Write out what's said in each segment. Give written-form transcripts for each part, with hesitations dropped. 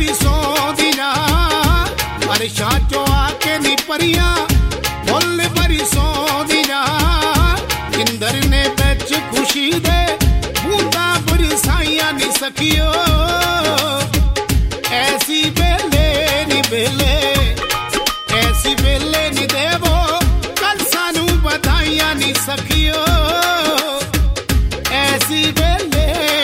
ਸੌਂਦੀਆਂ ਅਰਸ਼ਾਂ ਚੋਂ ਆ ਕੇ ਨੀ ਪਰੀਆਂ ਫੁੱਲ ਭਰੀ ਸੌਂਦੀਆਂ ਇੰਦਰ ਨੇ ਵਿੱਚ ਖੁਸ਼ੀ ਦੇ ਬੂੰਦਾਂ ਬਰਸਾਈਆਂ ਨੀ ਸਖੀਓ ਐਸੀ ਵੇਲੇ ਨੀ ਵੇਲੇ ਐਸੀ ਵੇਲੇ ਨੀ ਦੇਵੋ ਕੱਲ ਸਾਨੂੰ ਵਧਾਈਆਂ ਨੀ ਸਖੀਓ ਐਸੀ ਵੇਲੇ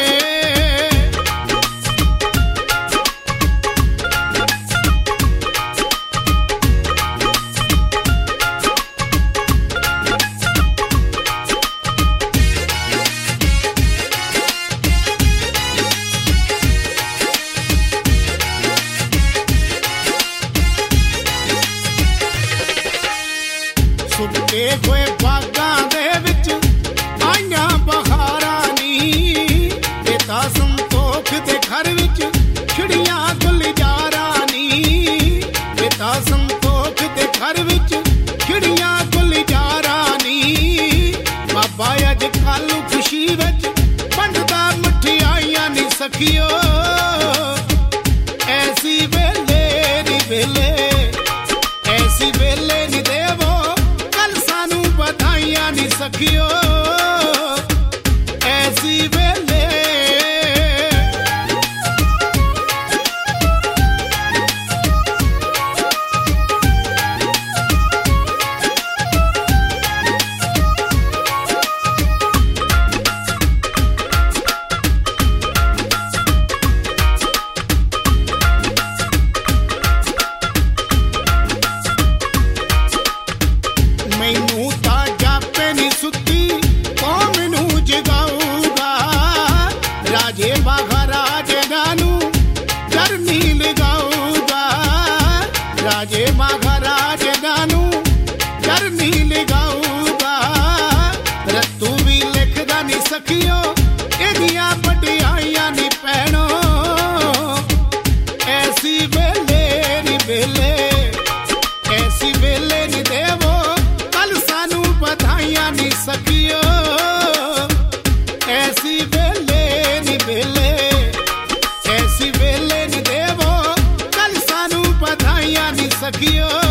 ਸੁੱਕੇ ਹੋਏ ਬਾਗਾਂ ਦੇ ਵਿੱਚ ਆਈਆਂ ਬਹਾਰਾਂ ਨੀ ਇਹ ਤਾਂ ਸੰਤੋਖ ਦੇ ਘਰ ਵਿੱਚ ਖਿੜੀਆਂ ਗੁਲਜ਼ਾਰਾਂ ਨੀ ਇਹ ਤਾਂ ਸੰਤੋਖ ਦੇ ਘਰ ਵਿੱਚ ਖਿੜੀਆਂ ਗੁਲਜ਼ਾਰਾਂ ਨੀ ਬਾਬਾ ਅੱਜ ਕੱਲ ਖੁਸ਼ੀ ਵਿੱਚ ਵੰਡਦਾ ਮਠਿਆਈਆਂ ਨੀ ਸਖੀਓ ਐਸੀ ਵੇਲੇ ਨੀ ਵੇਲੇ ਐਸੀ ਵੇਲੇ ਨੀ ਦੇਵੋ ਵਧਾਈਆਂ ਨੀ ਸਖੀਓ ਐਸੀ ਵੇਲੇ ਮੈਨੂੰ ਤਾਂ ਜਾਪੇ ਨੀ ਸੁੱਤੀ ਕੌਣ ਮੈਨੂੰ ਜਗਾਊਗਾ ਰਾਜੇ ਮਹਾਰਾਜਿਆਂ ਨੂੰ ਚਰਨੀ ਲਗਾਊਗਾ ਰਾਜੇ ਮਹਾਰਾਜਿਆਂ ਨੂੰ ਚਰਨੀ ਲਗਾਊਗਾ ਰੱਤੂ ਵੀ ਲਿਖਦਾ ਨੀ ਸਖੀਓ ਇਹਦੀਆਂ ਵਡਿਆਈਆਂ ਨੀ ਭੈਣੋ ਐਸੀ ਵੇਲੇ ਨੀ ਵੇਲੇ ਐਸੀ ਵੇਲੇ ਨੀ ਦੇਵੋ ਵਧਾਈਆਂ ਨੀ ਸਖੀਓ ਐਸੀ ਵੇਲੇ ਨੀ ਵੇਲੇ ਐਸੀ ਵੇਲੇ ਨੀ ਦੇਵੋ ਕੱਲ ਸਾਨੂੰ ਵਧਾਈਆਂ ਨੀ ਸਖੀਓ